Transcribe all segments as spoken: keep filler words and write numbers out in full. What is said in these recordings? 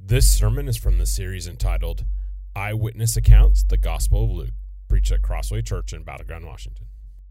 This sermon is from the series entitled Eyewitness Accounts, the Gospel of Luke, preached at Crossway Church in Battleground, Washington.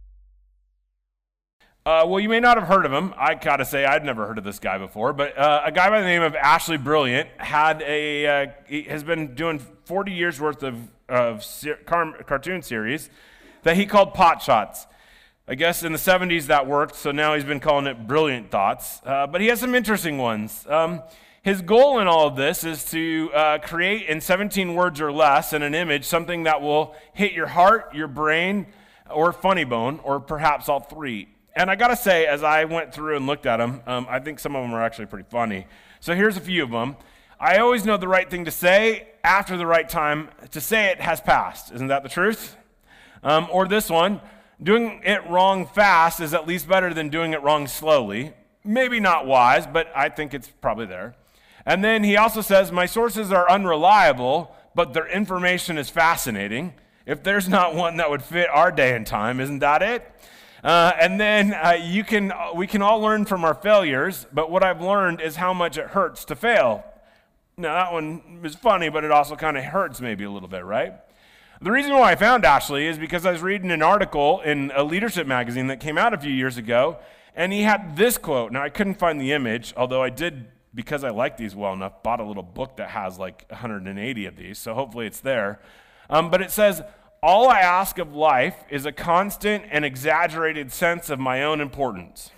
Uh, well, you may not have heard of him. I gotta say, I'd never heard of this guy before. But uh, a guy by the name of Ashley Brilliant had a uh, he has been doing forty years worth of of ser- car- cartoon series that he called Pot Shots. I guess in the seventies that worked, so now he's been calling it Brilliant Thoughts. Uh, but he has some interesting ones. Um, his goal in all of this is to uh, create in seventeen words or less in an image something that will hit your heart, your brain, or funny bone, or perhaps all three. And I gotta say, as I went through and looked at them, um, I think some of them are actually pretty funny. So here's a few of them. I always know the right thing to say after the right time to say it has passed. Isn't that the truth? Um, or this one, doing it wrong fast is at least better than doing it wrong slowly. Maybe not wise, but I think it's probably there. And then he also says, my sources are unreliable, but their information is fascinating. If there's not one that would fit our day and time, isn't that it? Uh, and then uh, you can, we can all learn from our failures, but what I've learned is how much it hurts to fail. Now, that one is funny, but it also kind of hurts maybe a little bit, right? The reason why I found Ashley is because I was reading an article in a leadership magazine that came out a few years ago, and he had this quote. Now, I couldn't find the image, although I did, because I like these well enough, bought a little book that has like one hundred eighty of these, so hopefully it's there. Um, but it says, all I ask of life is a constant and exaggerated sense of my own importance.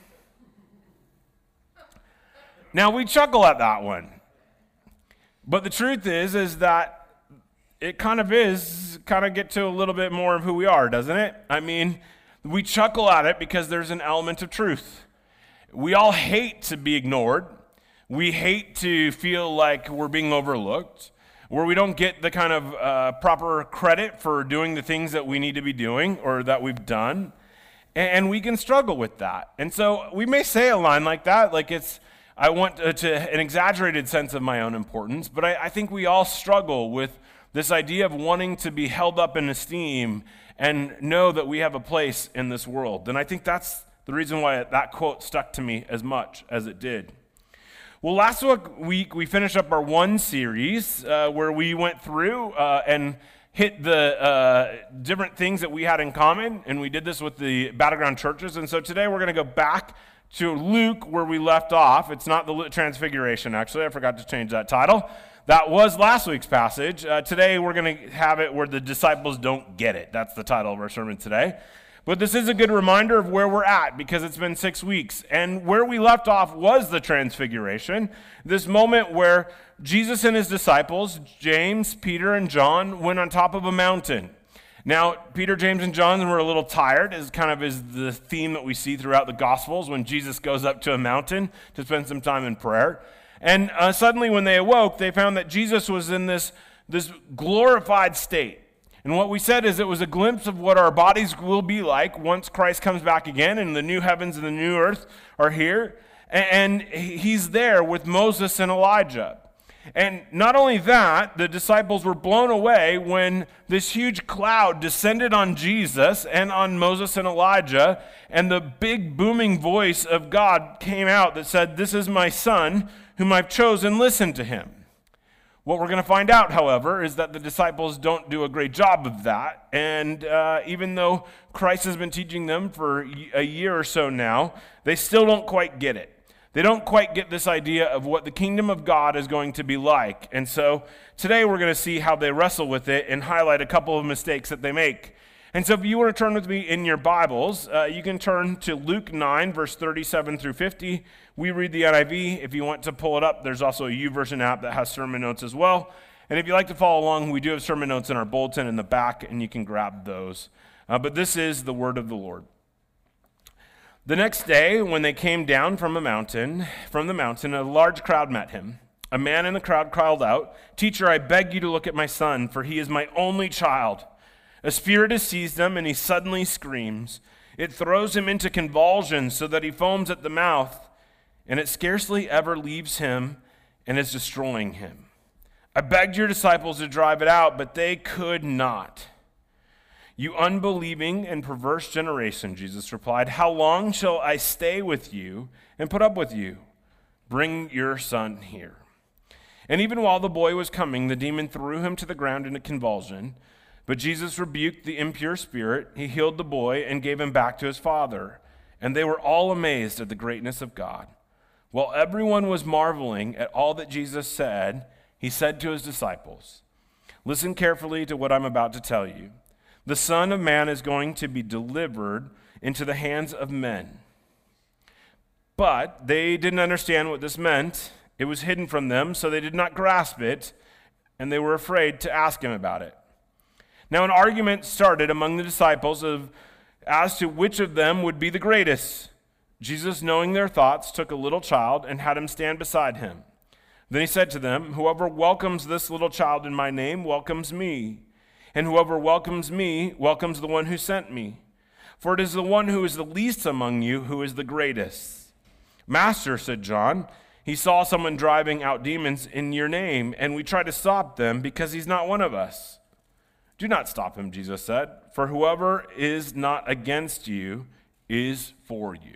Now, we chuckle at that one. But the truth is, is that it kind of is, kind of get to a little bit more of who we are, doesn't it? I mean, we chuckle at it because there's an element of truth. We all hate to be ignored. We hate to feel like we're being overlooked, where we don't get the kind of uh, proper credit for doing the things that we need to be doing or that we've done, and we can struggle with that. And so we may say a line like that, like it's, I want to, to an exaggerated sense of my own importance, but I, I think we all struggle with this idea of wanting to be held up in esteem and know that we have a place in this world. And I think that's the reason why that quote stuck to me as much as it did. Well, last week we finished up our one series uh, where we went through uh, and hit the uh, different things that we had in common, and we did this with the Battleground churches. And so today we're going to go back to Luke where we left off. It's not the Transfiguration, actually. I forgot to change that title. That was last week's passage. Uh, today we're going to have it where the disciples don't get it. That's the title of our sermon today. But this is a good reminder of where we're at because it's been six weeks. And where we left off was the Transfiguration, this moment where Jesus and his disciples, James, Peter, and John, went on top of a mountain. Now, Peter, James, and John were a little tired, as kind of is the theme that we see throughout the Gospels when Jesus goes up to a mountain to spend some time in prayer. And uh, suddenly when they awoke, they found that Jesus was in this, this glorified state. And what we said is it was a glimpse of what our bodies will be like once Christ comes back again and the new heavens and the new earth are here. And he's there with Moses and Elijah. And not only that, the disciples were blown away when this huge cloud descended on Jesus and on Moses and Elijah, and the big booming voice of God came out that said, "This is my son whom I've chosen, listen to him." What we're going to find out, however, is that the disciples don't do a great job of that. And uh, even though Christ has been teaching them for a year or so now, they still don't quite get it. They don't quite get this idea of what the kingdom of God is going to be like. And so today we're going to see how they wrestle with it and highlight a couple of mistakes that they make. And so if you want to turn with me in your Bibles, uh, you can turn to Luke nine, verse thirty-seven through fifty. We read the N I V. If you want to pull it up, there's also a YouVersion app that has sermon notes as well. And if you like to follow along, we do have sermon notes in our bulletin in the back, and you can grab those. Uh, but this is the word of the Lord. The next day, when they came down from a mountain, from the mountain, a large crowd met him. A man in the crowd called out, "Teacher, I beg you to look at my son, for he is my only child. A spirit has seized him, and he suddenly screams. It throws him into convulsions so that he foams at the mouth, and it scarcely ever leaves him and is destroying him. I begged your disciples to drive it out, but they could not." "You unbelieving and perverse generation," Jesus replied, "how long shall I stay with you and put up with you? Bring your son here." And even while the boy was coming, the demon threw him to the ground in a convulsion. But Jesus rebuked the impure spirit. He healed the boy and gave him back to his father. And they were all amazed at the greatness of God. While everyone was marveling at all that Jesus said, he said to his disciples, "Listen carefully to what I'm about to tell you. The Son of Man is going to be delivered into the hands of men." But they didn't understand what this meant. It was hidden from them, so they did not grasp it, and they were afraid to ask him about it. Now an argument started among the disciples of as to which of them would be the greatest. Jesus, knowing their thoughts, took a little child and had him stand beside him. Then he said to them, "Whoever welcomes this little child in my name welcomes me, and whoever welcomes me welcomes the one who sent me. For it is the one who is the least among you who is the greatest." "Master," said John, "he saw someone driving out demons in your name, and we tried to stop them because he's not one of us." "Do not stop him," Jesus said, "for whoever is not against you is for you."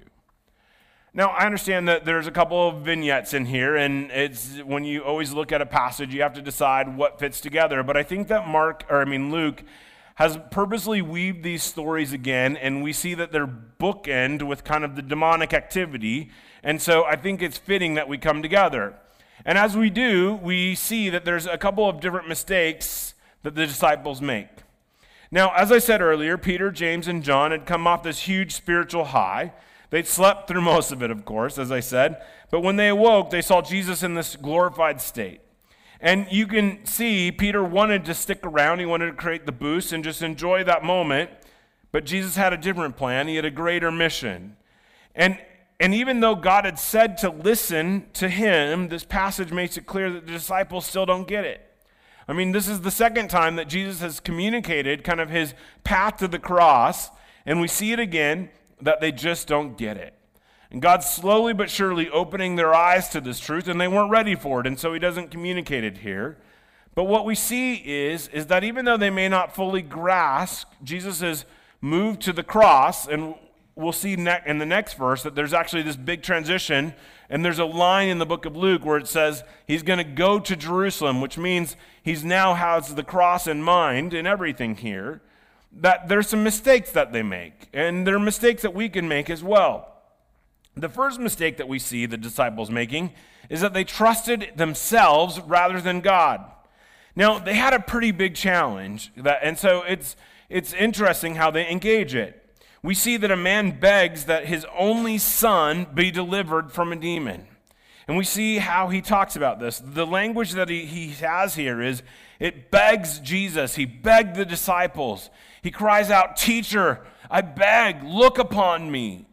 Now, I understand that there's a couple of vignettes in here, and it's when you always look at a passage, you have to decide what fits together. But I think that Mark, or I mean Luke, has purposely weaved these stories again, and we see that they're bookend with kind of the demonic activity. And so I think it's fitting that we come together. And as we do, we see that there's a couple of different mistakes that the disciples make. Now, as I said earlier, Peter, James, and John had come off this huge spiritual high. They'd slept through most of it, of course, as I said. But when they awoke, they saw Jesus in this glorified state. And you can see Peter wanted to stick around. He wanted to create the boost and just enjoy that moment. But Jesus had a different plan. He had a greater mission. And And even though God had said to listen to him, this passage makes it clear that the disciples still don't get it. I mean, this is the second time that Jesus has communicated kind of his path to the cross, and we see it again, that they just don't get it. And God's slowly but surely opening their eyes to this truth, and they weren't ready for it, and so he doesn't communicate it here. But what we see is, is that even though they may not fully grasp Jesus' move to the cross, and we'll see ne- in the next verse that there's actually this big transition, and there's a line in the book of Luke where it says he's going to go to Jerusalem, which means he's now has the cross in mind and everything here, that there's some mistakes that they make, and there are mistakes that we can make as well. The first mistake that we see the disciples making is that they trusted themselves rather than God. Now, they had a pretty big challenge, that, and so it's it's interesting how they engage it. We see that a man begs that his only son be delivered from a demon. And we see how he talks about this. The language that he, he has here is, it begs Jesus. He begged the disciples. He cries out, "Teacher, I beg, look upon me."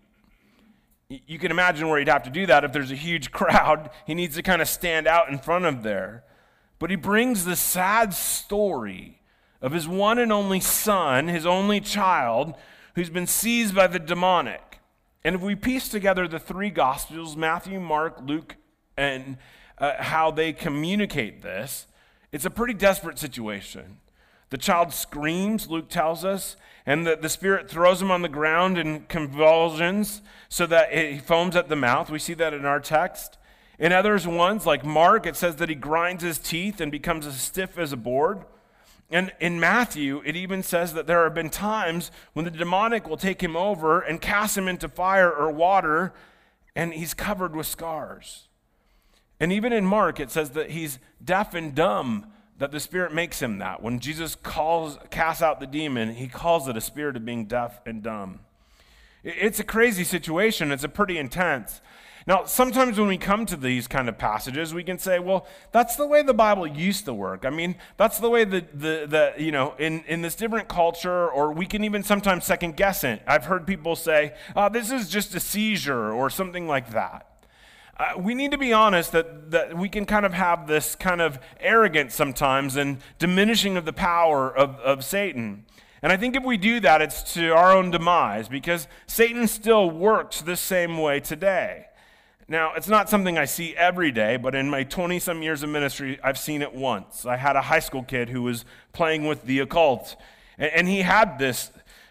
You can imagine where he'd have to do that if there's a huge crowd. He needs to kind of stand out in front of there. But he brings the sad story of his one and only son, his only child, who's been seized by the demonic. And if we piece together the three Gospels, Matthew, Mark, Luke, and uh, how they communicate this, it's a pretty desperate situation. The child screams, Luke tells us, and the, the spirit throws him on the ground in convulsions so that he foams at the mouth. We see that in our text. In others ones, like Mark, it says that he grinds his teeth and becomes as stiff as a board. And in Matthew, it even says that there have been times when the demonic will take him over and cast him into fire or water, and he's covered with scars. And even in Mark, it says that he's deaf and dumb, that the Spirit makes him that. When Jesus calls, casts out the demon, he calls it a spirit of being deaf and dumb. It's a crazy situation. It's a pretty intense. Now, sometimes when we come to these kind of passages, we can say, well, that's the way the Bible used to work. I mean, that's the way the, the, the you know, in, in this different culture, or we can even sometimes second guess it. I've heard people say, oh, this is just a seizure or something like that. Uh, we need to be honest that, that we can kind of have this kind of arrogance sometimes and diminishing of the power of, of Satan. And I think if we do that, it's to our own demise, because Satan still works this same way today. Now, it's not something I see every day, but in my twenty-some years of ministry, I've seen it once. I had a high school kid who was playing with the occult, and, and he had this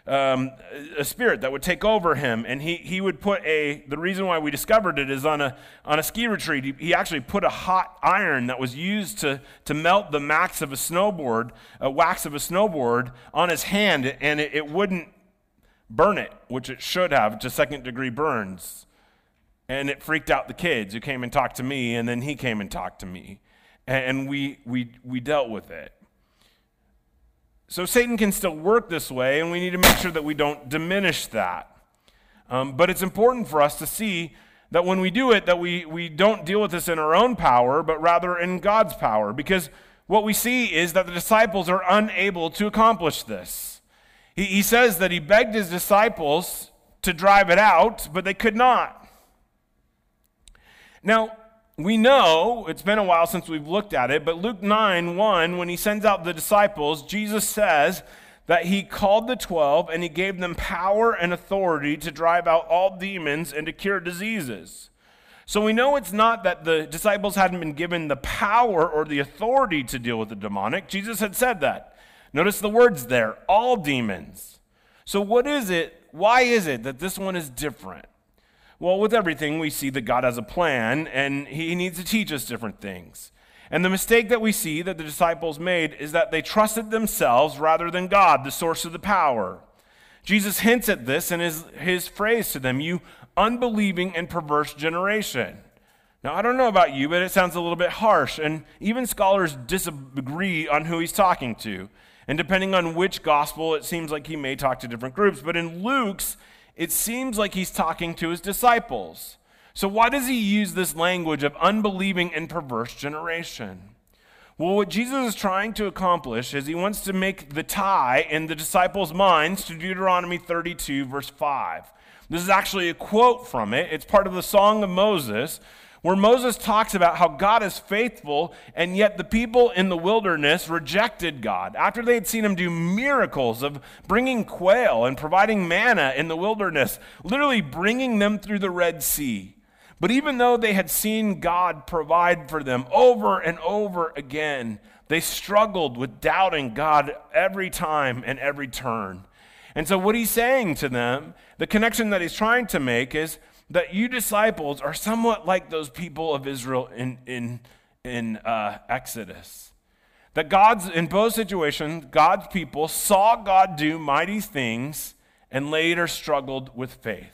um, a spirit that would take over him, and he he would put a, the reason why we discovered it is on a on a ski retreat, he, he actually put a hot iron that was used to, to melt the max of a snowboard, a wax of a snowboard on his hand, and it, it wouldn't burn it, which it should have, to second degree burns. And it freaked out the kids who came and talked to me, and then he came and talked to me. And we we we dealt with it. So Satan can still work this way, and we need to make sure that we don't diminish that. Um, but it's important for us to see that when we do it, that we, we don't deal with this in our own power, but rather in God's power. Because what we see is that the disciples are unable to accomplish this. He, he says that he begged his disciples to drive it out, but they could not. Now, we know, it's been a while since we've looked at it, but Luke nine one, when he sends out the disciples, Jesus says that he called the twelve and he gave them power and authority to drive out all demons and to cure diseases. So we know it's not that the disciples hadn't been given the power or the authority to deal with the demonic. Jesus had said that. Notice the words there, all demons. So what is it, why is it that this one is different? Well, with everything, we see that God has a plan, and he needs to teach us different things. And the mistake that we see that the disciples made is that they trusted themselves rather than God, the source of the power. Jesus hints at this in his, his phrase to them, you unbelieving and perverse generation. Now, I don't know about you, but it sounds a little bit harsh, and even scholars disagree on who he's talking to. And depending on which gospel, it seems like he may talk to different groups. But in Luke's, it seems like he's talking to his disciples. So why does he use this language of unbelieving and perverse generation? Well, what Jesus is trying to accomplish is he wants to make the tie in the disciples' minds to Deuteronomy thirty-two, verse five. This is actually a quote from it. It's part of the Song of Moses, where Moses talks about how God is faithful, and yet the people in the wilderness rejected God. After they had seen him do miracles of bringing quail and providing manna in the wilderness, literally bringing them through the Red Sea. But even though they had seen God provide for them over and over again, they struggled with doubting God every time and every turn. And so what he's saying to them, the connection that he's trying to make is that you disciples are somewhat like those people of Israel in, in, in uh, Exodus. That God's, in both situations, God's people saw God do mighty things and later struggled with faith.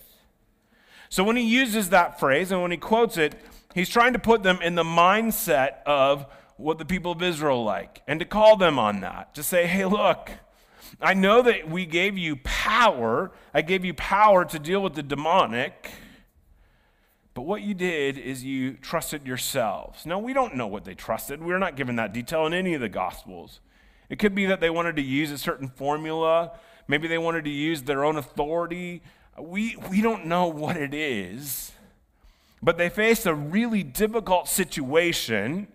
So when he uses that phrase and when he quotes it, he's trying to put them in the mindset of what the people of Israel like and to call them on that. To say, hey, look, I know that we gave you power. I gave you power to deal with the demonic. But what you did is you trusted yourselves. Now, we don't know what they trusted. We're not given that detail in any of the Gospels. It could be that they wanted to use a certain formula. Maybe they wanted to use their own authority. We, we don't know what it is. But they faced a really difficult situation,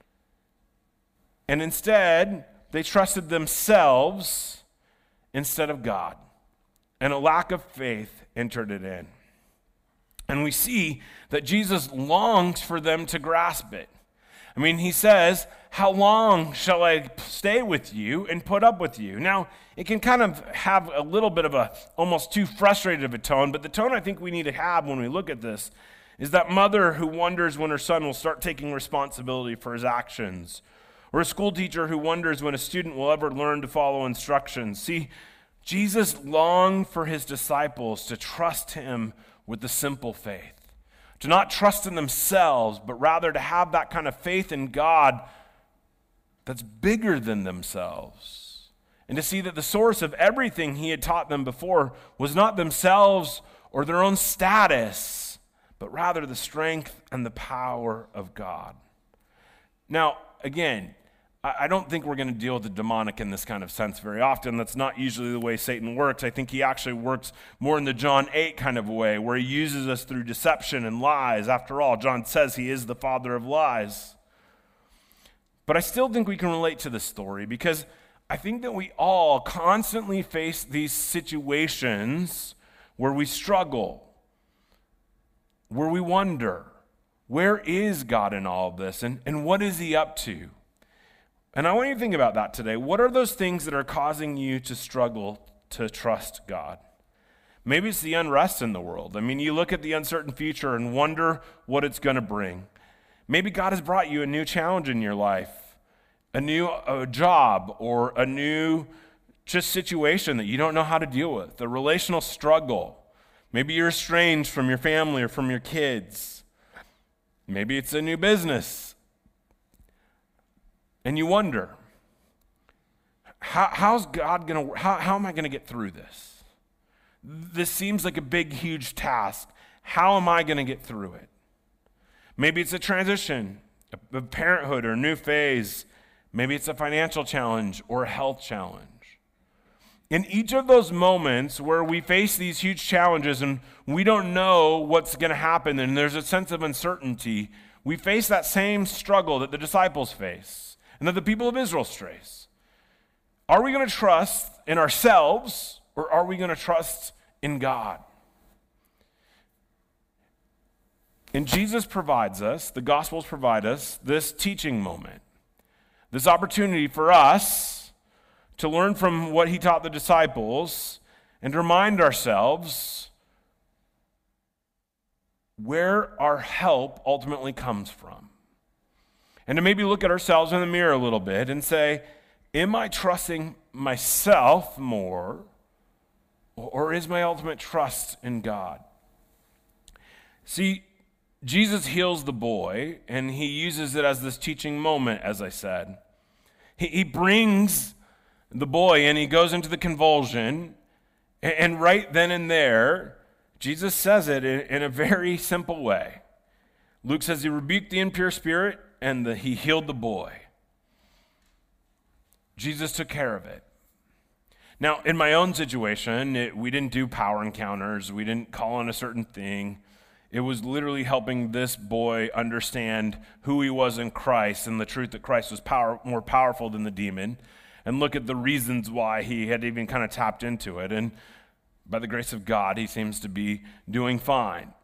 and instead, they trusted themselves instead of God. And a lack of faith entered it in. And we see that Jesus longs for them to grasp it. I mean, he says, how long shall I stay with you and put up with you? Now, it can kind of have a little bit of a almost too frustrated of a tone, but the tone I think we need to have when we look at this is that mother who wonders when her son will start taking responsibility for his actions, or a school teacher who wonders when a student will ever learn to follow instructions. See, Jesus longed for his disciples to trust him with the simple faith, to not trust in themselves, but rather to have that kind of faith in God that's bigger than themselves, and to see that the source of everything he had taught them before was not themselves or their own status, but rather the strength and the power of God. Now, again, I don't think we're going to deal with the demonic in this kind of sense very often. That's not usually the way Satan works. I think he actually works more in the John eight kind of way, where he uses us through deception and lies. After all, John says he is the father of lies. But I still think we can relate to this story, because I think that we all constantly face these situations where we struggle, where we wonder, where is God in all of this, and, and what is he up to? And I want you to think about that today. What are those things that are causing you to struggle to trust God. Maybe it's the unrest in the world. I mean, you look at the uncertain future and wonder what it's going to bring. Maybe God has brought you a new challenge in your life, a new a job, or a new just situation that you don't know how to deal with, a relational struggle. Maybe you're estranged from your family or from your kids. Maybe it's a new business. And you wonder, how, how's God going to, how, how am I going to get through this? This seems like a big, huge task. How am I going to get through it? Maybe it's a transition, a parenthood or a new phase. Maybe it's a financial challenge or a health challenge. In each of those moments where we face these huge challenges and we don't know what's going to happen and there's a sense of uncertainty, we face that same struggle that the disciples face and that the people of Israel face. Are we going to trust in ourselves, or are we going to trust in God? And Jesus provides us, the Gospels provide us, this teaching moment, this opportunity for us to learn from what he taught the disciples and to remind ourselves where our help ultimately comes from. And to maybe look at ourselves in the mirror a little bit and say, am I trusting myself more, or is my ultimate trust in God? See, Jesus heals the boy, and he uses it as this teaching moment, as I said. He, he brings the boy, and he goes into the convulsion, and, and right then and there, Jesus says it in, in a very simple way. Luke says he rebuked the impure spirit, and the, he healed the boy. Jesus took care of it. Now, in my own situation, it, we didn't do power encounters. We didn't call on a certain thing. It was literally helping this boy understand who he was in Christ and the truth that Christ was power, more powerful than the demon, and look at the reasons why he had even kind of tapped into it. And by the grace of God, he seems to be doing fine.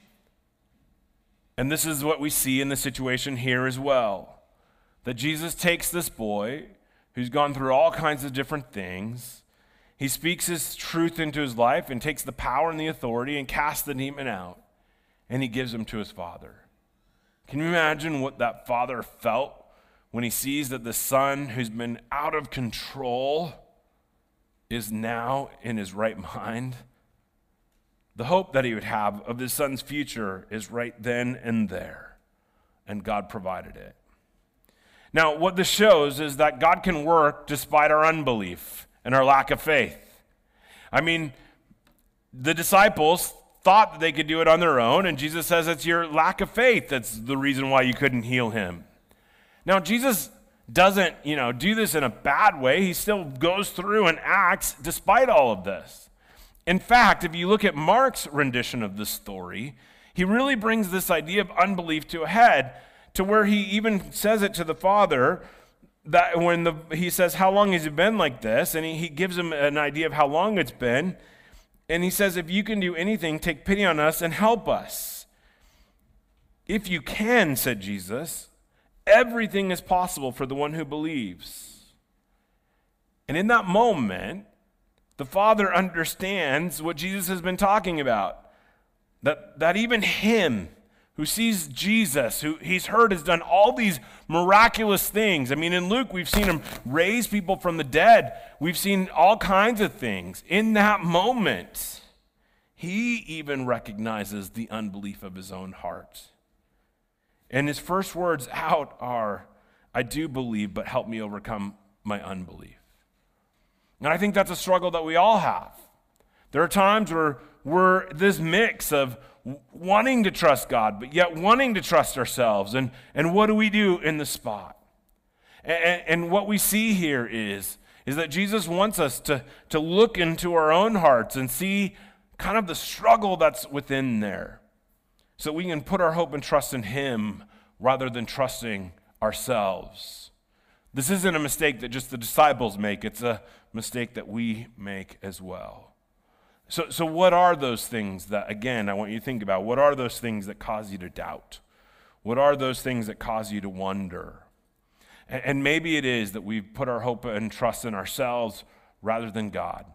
And this is what we see in the situation here as well, that Jesus takes this boy who's gone through all kinds of different things. He speaks his truth into his life and takes the power and the authority and casts the demon out, and he gives him to his father. Can you imagine what that father felt when he sees that the son who's been out of control is now in his right mind? The hope that he would have of his son's future is right then and there, and God provided it. Now, what this shows is that God can work despite our unbelief and our lack of faith. I mean, the disciples thought that they could do it on their own, and Jesus says it's your lack of faith that's the reason why you couldn't heal him. Now, Jesus doesn't, you know, do this in a bad way. He still goes through and acts despite all of this. In fact, if you look at Mark's rendition of this story, he really brings this idea of unbelief to a head, to where he even says it to the father, that when the, he says, how long has it been like this? And he, he gives him an idea of how long it's been. And he says, if you can do anything, take pity on us and help us. If you can, said Jesus, everything is possible for the one who believes. And in that moment, the father understands what Jesus has been talking about. That, that even him, who sees Jesus, who he's heard has done all these miraculous things. I mean, in Luke, we've seen him raise people from the dead. We've seen all kinds of things. In that moment, he even recognizes the unbelief of his own heart. And his first words out are, I do believe, but help me overcome my unbelief. And I think that's a struggle that we all have. There are times where we're this mix of wanting to trust God, but yet wanting to trust ourselves. And, and what do we do in the spot? And, and what we see here is, is that Jesus wants us to, to look into our own hearts and see kind of the struggle that's within there, so we can put our hope and trust in him rather than trusting ourselves. This isn't a mistake that just the disciples make. It's a mistake that we make as well. So, so what are those things that, again, I want you to think about? What are those things that cause you to doubt? What are those things that cause you to wonder? And, and maybe it is that we've put our hope and trust in ourselves rather than God.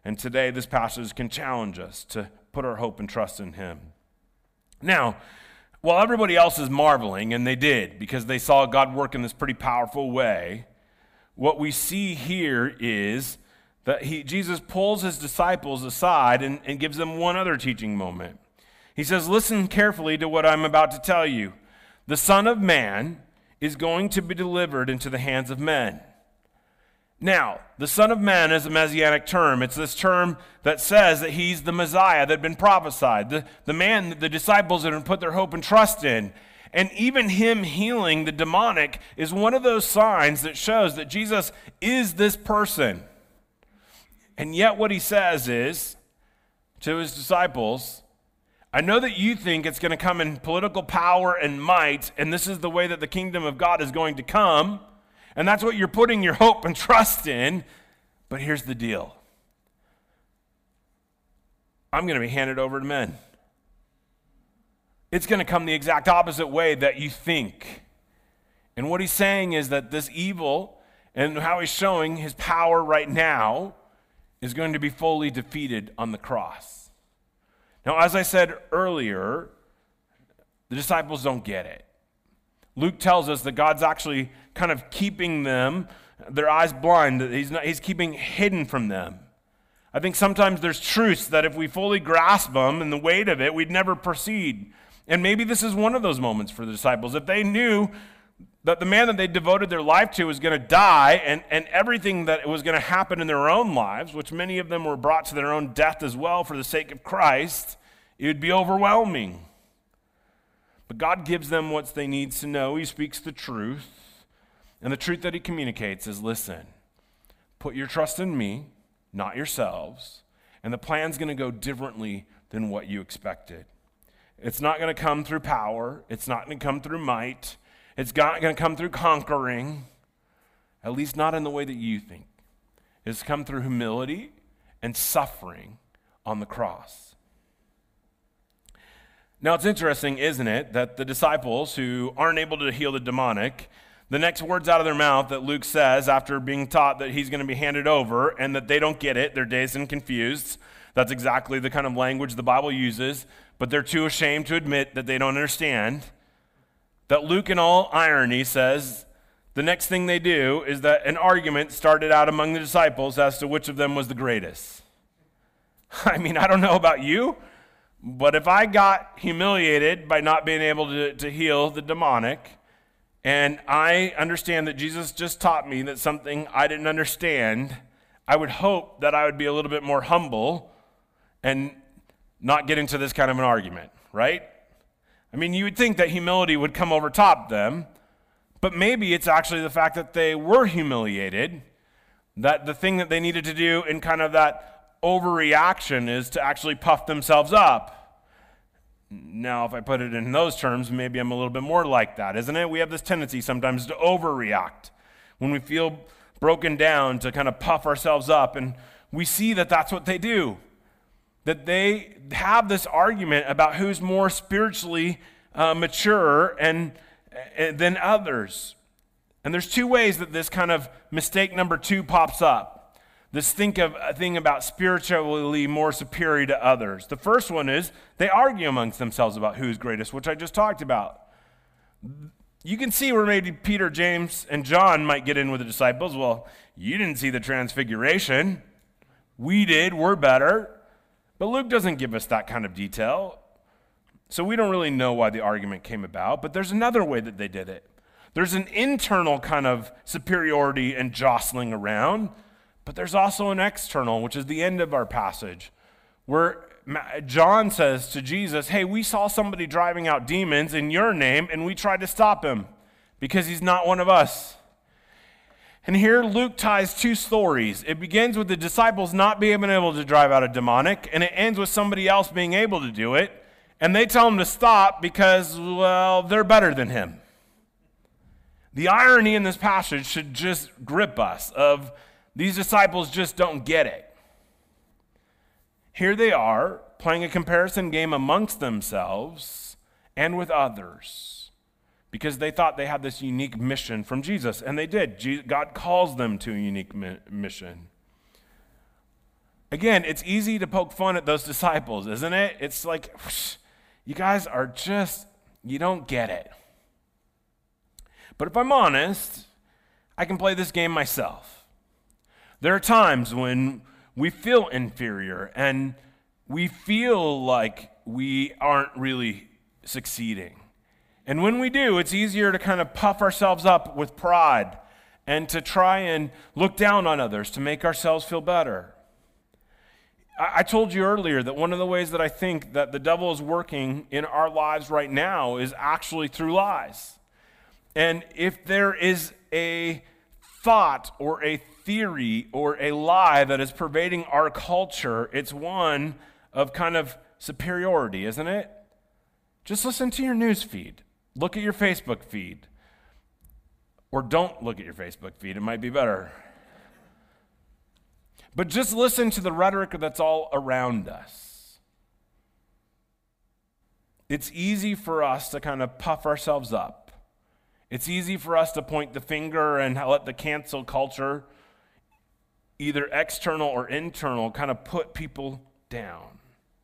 And today, this passage can challenge us to put our hope and trust in him. Now, while everybody else is marveling, and they did, because they saw God work in this pretty powerful way, what we see here is that he, Jesus pulls his disciples aside and, and gives them one other teaching moment. He says, listen carefully to what I'm about to tell you. The Son of Man is going to be delivered into the hands of men. Now, the Son of Man is a messianic term. It's this term that says that he's the Messiah that had been prophesied, the, the man that the disciples had put their hope and trust in. And even him healing the demonic is one of those signs that shows that Jesus is this person. And yet what he says is to his disciples, I know that you think it's going to come in political power and might, and this is the way that the kingdom of God is going to come. And that's what you're putting your hope and trust in. But here's the deal. I'm going to be handed over to men. It's going to come the exact opposite way that you think. And what he's saying is that this evil and how he's showing his power right now is going to be fully defeated on the cross. Now, as I said earlier, the disciples don't get it. Luke tells us that God's actually kind of keeping them, their eyes blind, that he's not, he's keeping hidden from them. I think sometimes there's truths that if we fully grasp them and the weight of it, we'd never proceed. And maybe this is one of those moments for the disciples. If they knew that the man that they devoted their life to was going to die, and, and everything that was going to happen in their own lives, which many of them were brought to their own death as well for the sake of Christ, it would be overwhelming. But God gives them what they need to know. He speaks the truth. And the truth that he communicates is, listen, put your trust in me, not yourselves. And the plan's going to go differently than what you expected. It's not going to come through power. It's not going to come through might. It's not going to come through conquering, at least not in the way that you think. It's come through humility and suffering on the cross. Now, it's interesting, isn't it, that the disciples who aren't able to heal the demonic, the next words out of their mouth that Luke says after being taught that he's going to be handed over and that they don't get it, they're dazed and confused. That's exactly the kind of language the Bible uses, but they're too ashamed to admit that they don't understand. That Luke, in all irony, says the next thing they do is that an argument started out among the disciples as to which of them was the greatest. I mean, I don't know about you, but if I got humiliated by not being able to, to heal the demonic, and I understand that Jesus just taught me that something I didn't understand, I would hope that I would be a little bit more humble and not get into this kind of an argument, right? I mean, you would think that humility would come over top them, but maybe it's actually the fact that they were humiliated, that the thing that they needed to do in kind of that overreaction is to actually puff themselves up. Now, if I put it in those terms, maybe I'm a little bit more like that, isn't it? We have this tendency sometimes to overreact when we feel broken down, to kind of puff ourselves up, and we see that that's what they do. That they have this argument about who's more spiritually uh, mature and, and than others. And there's two ways that this kind of mistake number two pops up. This think of a thing about spiritually more superior to others. The first one is they argue amongst themselves about who's greatest, which I just talked about. You can see where maybe Peter, James, and John might get in with the disciples. Well, you didn't see the transfiguration. We did. We're better. But Luke doesn't give us that kind of detail. So we don't really know why the argument came about. But there's another way that they did it. There's an internal kind of superiority and jostling around. But there's also an external, which is the end of our passage, where John says to Jesus, hey, we saw somebody driving out demons in your name, and we tried to stop him because he's not one of us. And here Luke ties two stories. It begins with the disciples not being able to drive out a demonic, and it ends with somebody else being able to do it. And they tell him to stop because, well, they're better than him. The irony in this passage should just grip us of these disciples just don't get it. Here they are playing a comparison game amongst themselves and with others because they thought they had this unique mission from Jesus, and they did. God calls them to a unique mission. Again, it's easy to poke fun at those disciples, isn't it? It's like, whoosh, you guys are just, you don't get it. But if I'm honest, I can play this game myself. There are times when we feel inferior and we feel like we aren't really succeeding. And when we do, it's easier to kind of puff ourselves up with pride and to try and look down on others to make ourselves feel better. I told you earlier that one of the ways that I think that the devil is working in our lives right now is actually through lies. And if there is a thought or a theory or a lie that is pervading our culture, it's one of kind of superiority, isn't it? Just listen to your news feed. Look at your Facebook feed. Or don't look at your Facebook feed. It might be better. But just listen to the rhetoric that's all around us. It's easy for us to kind of puff ourselves up. It's easy for us to point the finger and let the cancel culture, either external or internal, kind of put people down.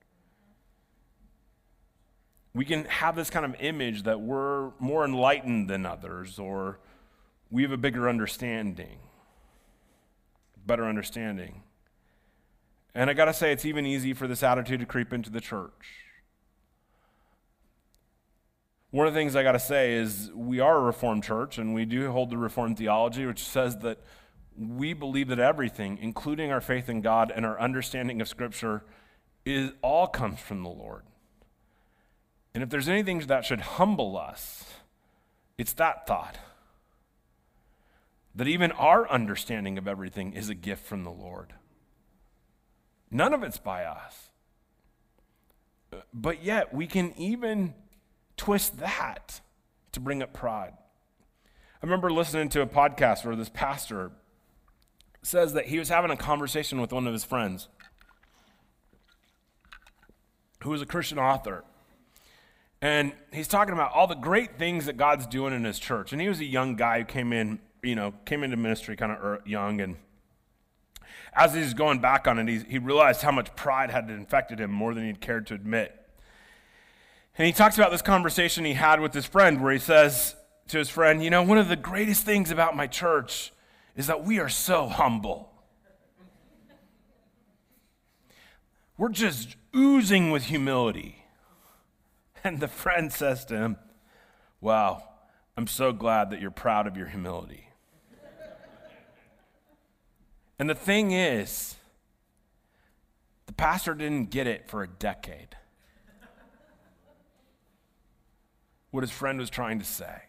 We can have this kind of image that we're more enlightened than others, or we have a bigger understanding. Better understanding. And I got to say, it's even easy for this attitude to creep into the church. One of the things I got to say is we are a Reformed church, and we do hold the Reformed theology, which says that we believe that everything, including our faith in God and our understanding of Scripture, is all comes from the Lord. And if there's anything that should humble us, it's that thought. That even our understanding of everything is a gift from the Lord. None of it's by us. But yet, we can even twist that to bring up pride. I remember listening to a podcast where this pastor says that he was having a conversation with one of his friends who was a Christian author. And he's talking about all the great things that God's doing in his church. And he was a young guy who came in, you know, came into ministry kind of young. And as he's going back on it, he, he realized how much pride had infected him more than he'd cared to admit. And he talks about this conversation he had with his friend where he says to his friend, you know, one of the greatest things about my church is that we are so humble. We're just oozing with humility. And the friend says to him, wow, I'm so glad that you're proud of your humility. And the thing is, the pastor didn't get it for a decade. What his friend was trying to say.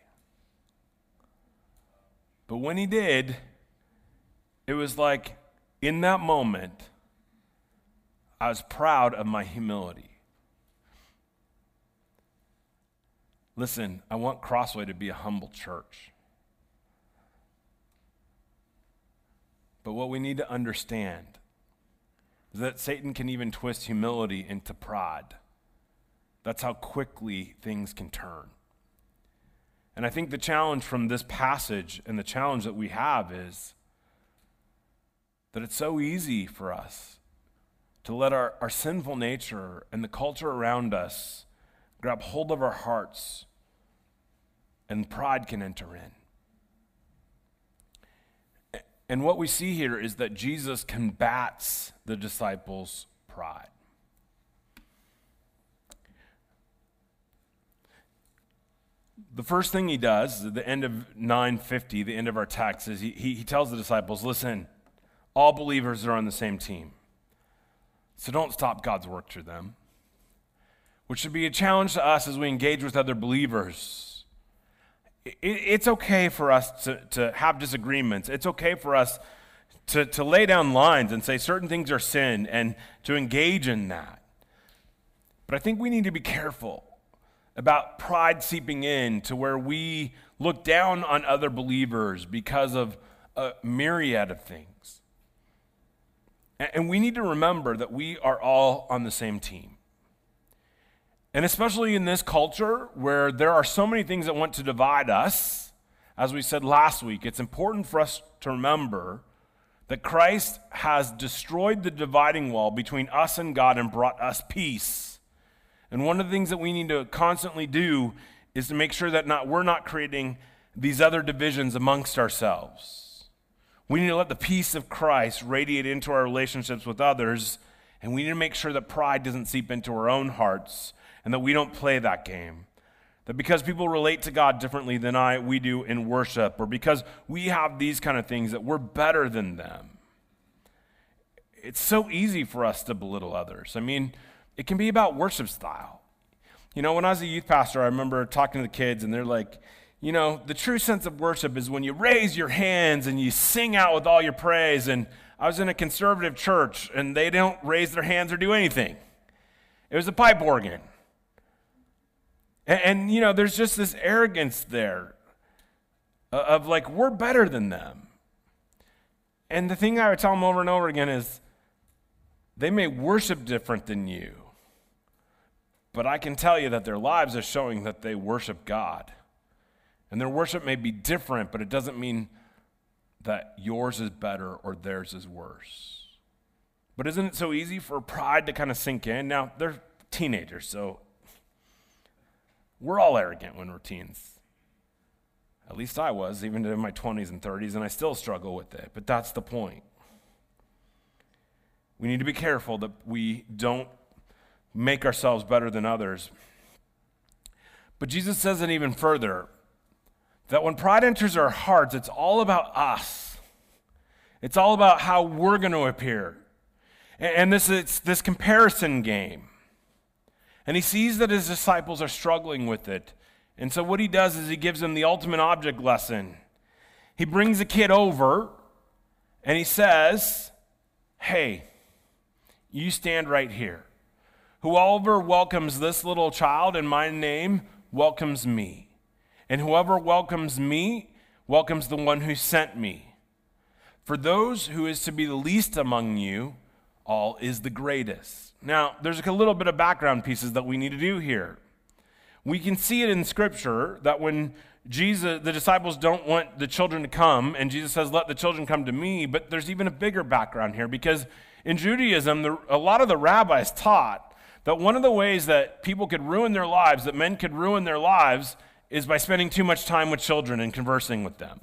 But when he did, it was like, in that moment, I was proud of my humility. Listen, I want Crossway to be a humble church. But what we need to understand is that Satan can even twist humility into pride. That's how quickly things can turn. And I think the challenge from this passage and the challenge that we have is that it's so easy for us to let our, our sinful nature and the culture around us grab hold of our hearts, and pride can enter in. And what we see here is that Jesus combats the disciples' pride. The first thing he does at the end of nine fifty, the end of our text, is he, he, he tells the disciples, listen, all believers are on the same team. So don't stop God's work through them. Which should be a challenge to us as we engage with other believers. It, it's okay for us to, to have disagreements. It's okay for us to, to lay down lines and say certain things are sin and to engage in that. But I think we need to be careful about pride seeping in to where we look down on other believers because of a myriad of things. And we need to remember that we are all on the same team. And especially in this culture where there are so many things that want to divide us, as we said last week, it's important for us to remember that Christ has destroyed the dividing wall between us and God and brought us peace. And one of the things that we need to constantly do is to make sure that not, we're not creating these other divisions amongst ourselves. We need to let the peace of Christ radiate into our relationships with others, and we need to make sure that pride doesn't seep into our own hearts and that we don't play that game. That because people relate to God differently than I, we do in worship, or because we have these kind of things, that we're better than them. It's so easy for us to belittle others. I mean, it can be about worship style. You know, when I was a youth pastor, I remember talking to the kids, and they're like, you know, the true sense of worship is when you raise your hands and you sing out with all your praise. And I was in a conservative church, and they don't raise their hands or do anything. It was a pipe organ. And, and you know, there's just this arrogance there of like, we're better than them. And the thing I would tell them over and over again is, they may worship different than you, but I can tell you that their lives are showing that they worship God. And their worship may be different, but it doesn't mean that yours is better or theirs is worse. But isn't it so easy for pride to kind of sink in? Now, they're teenagers, so we're all arrogant when we're teens. At least I was, even in my twenties and thirties, and I still struggle with it. But that's the point. We need to be careful that we don't make ourselves better than others. But Jesus says it even further, that when pride enters our hearts, it's all about us. It's all about how we're going to appear. And this is this comparison game. And he sees that his disciples are struggling with it. And so what he does is he gives them the ultimate object lesson. He brings a kid over and he says, hey, you stand right here. Whoever welcomes this little child in my name welcomes me. And whoever welcomes me welcomes the one who sent me. For those who is to be the least among you all is the greatest. Now, there's a little bit of background pieces that we need to do here. We can see it in Scripture that when Jesus, the disciples don't want the children to come, and Jesus says, let the children come to me, but there's even a bigger background here, because in Judaism, the, a lot of the rabbis taught that one of the ways that people could ruin their lives, that men could ruin their lives, is by spending too much time with children and conversing with them.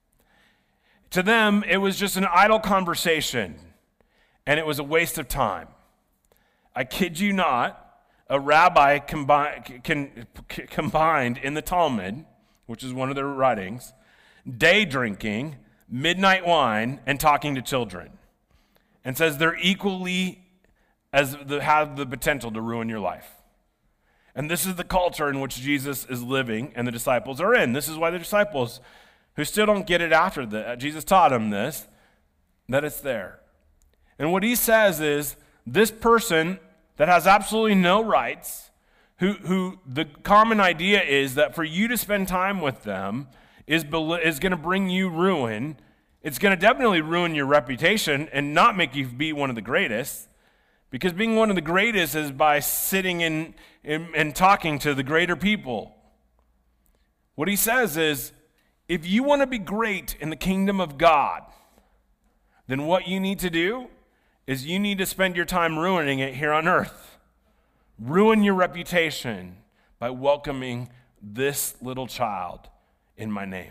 To them, it was just an idle conversation, and it was a waste of time. I kid you not, a rabbi combi- can, c- combined in the Talmud, which is one of their writings, day drinking, midnight wine, and talking to children, and says they're equally as the, have the potential to ruin your life. And this is the culture in which Jesus is living and the disciples are in. This is why the disciples, who still don't get it after that, Jesus taught them this, that it's there. And what he says is, this person that has absolutely no rights, who, who the common idea is that for you to spend time with them is, is going to bring you ruin. It's going to definitely ruin your reputation and not make you be one of the greatest. Because being one of the greatest is by sitting in, in and talking to the greater people. What he says is, if you want to be great in the kingdom of God, then what you need to do is you need to spend your time ruining it here on earth. Ruin your reputation by welcoming this little child in my name.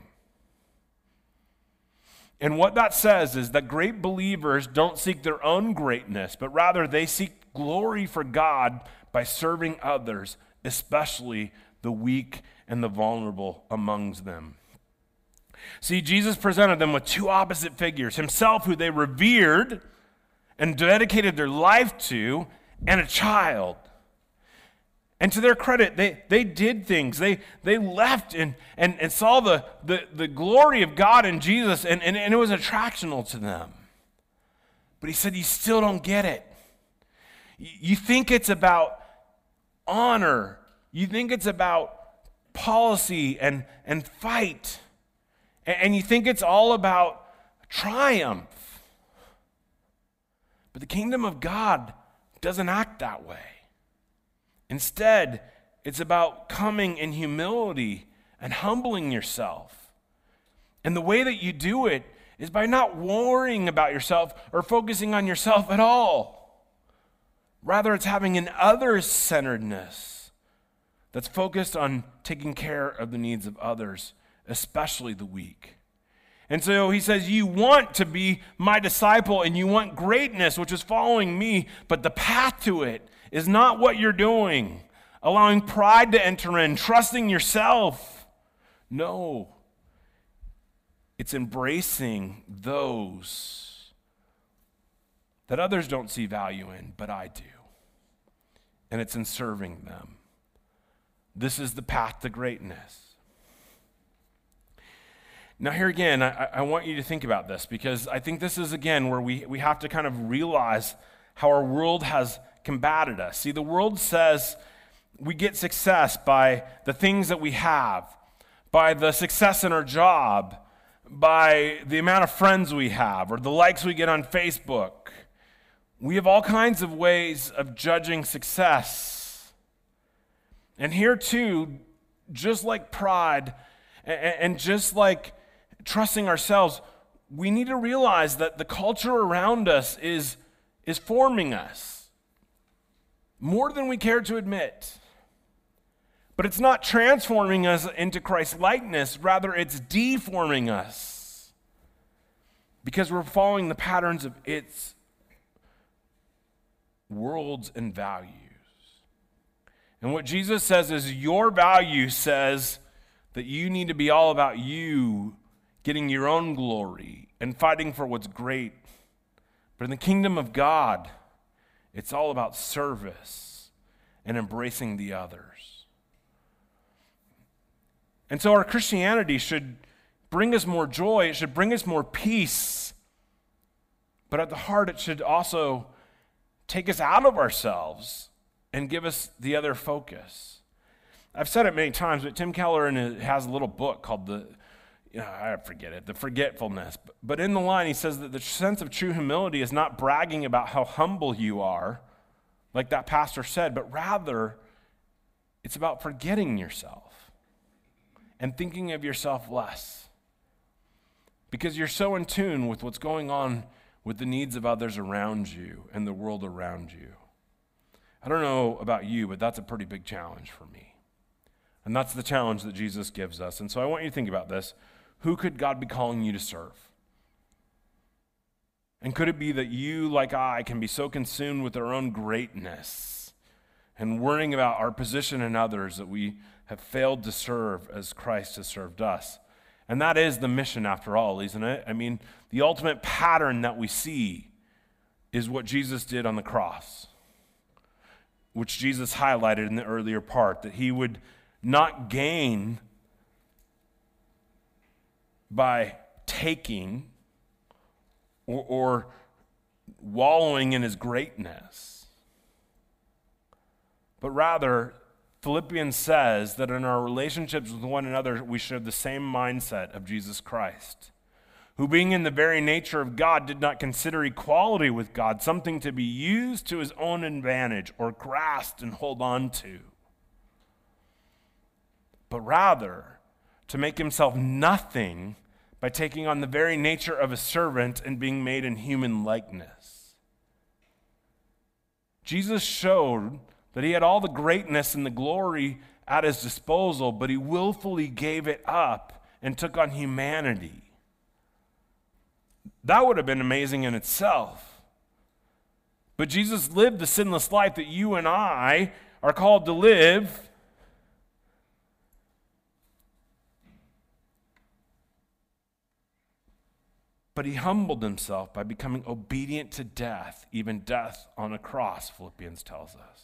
And what that says is that great believers don't seek their own greatness, but rather they seek glory for God by serving others, especially the weak and the vulnerable amongst them. See, Jesus presented them with two opposite figures, himself who they revered and dedicated their life to, and a child. And to their credit, they, they did things. They they left and, and, and saw the, the, the glory of God in Jesus, and, and, and it was attractional to them. But he said, you still don't get it. You think it's about honor. You think it's about policy and, and fight. And, and you think it's all about triumph. But the kingdom of God doesn't act that way. Instead, it's about coming in humility and humbling yourself. And the way that you do it is by not worrying about yourself or focusing on yourself at all. Rather, it's having an others-centeredness that's focused on taking care of the needs of others, especially the weak. And so he says, you want to be my disciple and you want greatness, which is following me, but the path to it is not what you're doing, allowing pride to enter in, trusting yourself. No. It's embracing those that others don't see value in, but I do. And it's in serving them. This is the path to greatness. Now here again, I, I want you to think about this, because I think this is again where we, we have to kind of realize how our world has combated us. See, the world says we get success by the things that we have, by the success in our job, by the amount of friends we have, or the likes we get on Facebook. We have all kinds of ways of judging success. And here too, just like pride and just like trusting ourselves, we need to realize that the culture around us is, is forming us more than we care to admit. But it's not transforming us into Christ's likeness, rather it's deforming us because we're following the patterns of its worlds and values. And what Jesus says is your value says that you need to be all about you getting your own glory and fighting for what's great. But in the kingdom of God, it's all about service and embracing the others. And so our Christianity should bring us more joy, it should bring us more peace, but at the heart it should also take us out of ourselves and give us the other focus. I've said it many times, but Tim Keller in his, has a little book called the, you know, I forget it, the Forgetfulness. But in the line he says that the sense of true humility is not bragging about how humble you are, like that pastor said, but rather it's about forgetting yourself and thinking of yourself less, because you're so in tune with what's going on with the needs of others around you and the world around you. I don't know about you, but that's a pretty big challenge for me. And that's the challenge that Jesus gives us. And so I want you to think about this. Who could God be calling you to serve? And could it be that you, like I, can be so consumed with our own greatness and worrying about our position in others that we have failed to serve as Christ has served us? And that is the mission after all, isn't it? I mean, the ultimate pattern that we see is what Jesus did on the cross, which Jesus highlighted in the earlier part, that he would not gain by taking or, or wallowing in his greatness, but rather Philippians says that in our relationships with one another, we should have the same mindset of Jesus Christ, who being in the very nature of God did not consider equality with God something to be used to his own advantage or grasped and hold on to, but rather to make himself nothing by taking on the very nature of a servant and being made in human likeness. Jesus showed that he had all the greatness and the glory at his disposal, but he willfully gave it up and took on humanity. That would have been amazing in itself. But Jesus lived the sinless life that you and I are called to live. But he humbled himself by becoming obedient to death, even death on a cross, Philippians tells us.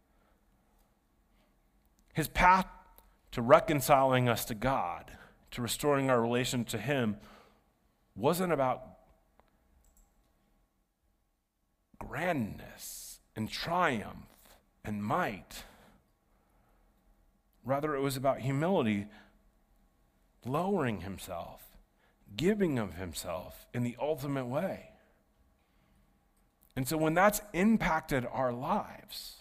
His path to reconciling us to God, to restoring our relation to him, wasn't about grandness and triumph and might. Rather, it was about humility, lowering himself, giving of himself in the ultimate way. And so when that's impacted our lives,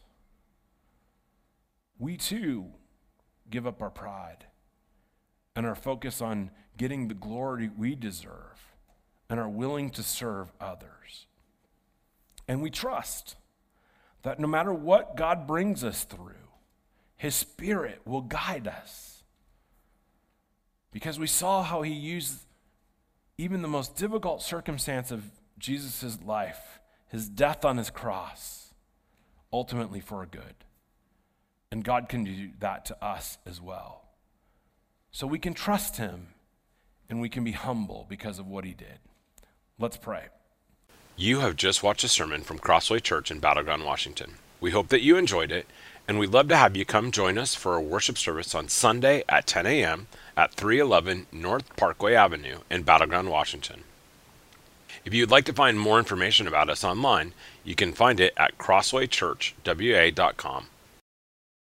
we too give up our pride and our focus on getting the glory we deserve and are willing to serve others. And we trust that no matter what God brings us through, His Spirit will guide us. Because we saw how He used even the most difficult circumstance of Jesus' life, His death on His cross, ultimately for a good. And God can do that to us as well. So we can trust Him and we can be humble because of what He did. Let's pray. You have just watched a sermon from Crossway Church in Battleground, Washington. We hope that you enjoyed it, and we'd love to have you come join us for a worship service on Sunday at ten a.m. at three eleven North Parkway Avenue in Battleground, Washington. If you'd like to find more information about us online, you can find it at crossway church w a dot com.